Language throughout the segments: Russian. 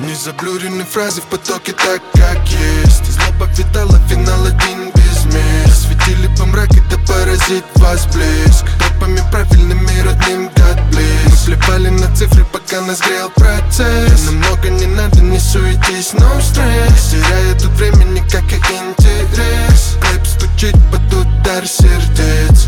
Незаблюренные фразы в потоке так, как есть. Злоба видала финал один без мест. Светили по мраке, да поразит вас блеск. Тропами правильными родным God bless. Мы плевали на цифры, пока нас грел процесс. Нам много не надо, не суетись, no stress. Теряя тут времени, как и интерес. Рэп стучит под удар сердец.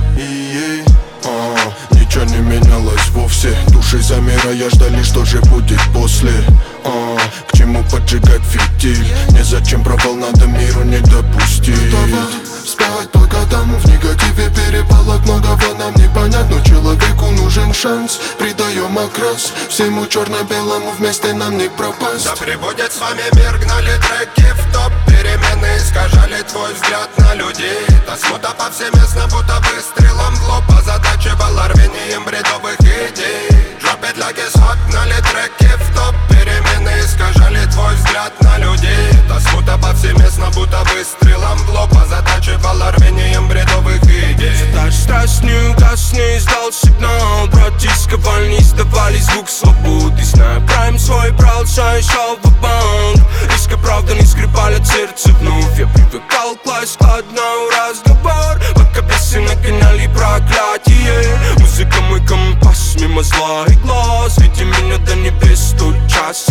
Ничего не менялось вовсе. Души замирая ждали, что же будет после. К чему поджигать фитиль? Незачем провал, надо миру не допустить. Давай спать по годам, в негативе перепалок многого нам не понять. Но человеку нужен шанс, придаем окрас всему черно-белому, вместе нам не пропасть. Да прибудет с вами мир, гнали треки в топ. Перемены искажали твой взгляд на людей. Та смута повсеместно, будто выстрелом в лоб. А задача была рвением бредовых идей. Drop it like it's hot, гнали треки в топ. Перемены искажали твой взгляд на людей. Та смута повсеместно, будто выстрелом в лоб. А задача была рвением бредовых идей. Задача страшную, гасню, издал сигнал. Братишка вольни, издавали звук свободы. Зная прайм свой, брал шай, шел в банк. Риска правда не скрипали сердце вновь. Я привыкал класть складно разговор. Пока бесы нагоняли проклятие. Музыка мой компас, мимо зла и глаз. Веди меня до небес, тут час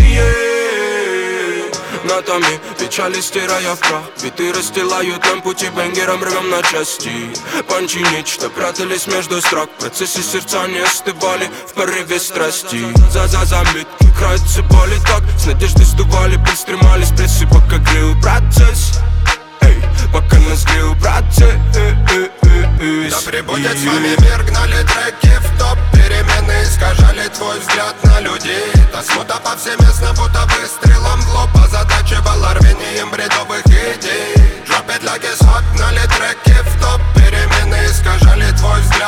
нотами печали стирая в прах. Биты расстилают нам пути, бенгером рвем на части. Панчи нечто прятались между строк. В процессе сердца не остывали в порыве страсти. За заметки краются боли так. С надеждой сдували, пристремались прессы, пока грел процесс. Пока нас грел процесс. Да прибудет с вами мир, гнали треки в топ. Перемены искажали твой взгляд на людей. Та смута повсеместно, будто выстрелом в лоб. А задача была рвением бредовых идей. Drop it like it's hot, гнали треки в топ. Перемены искажали твой взгляд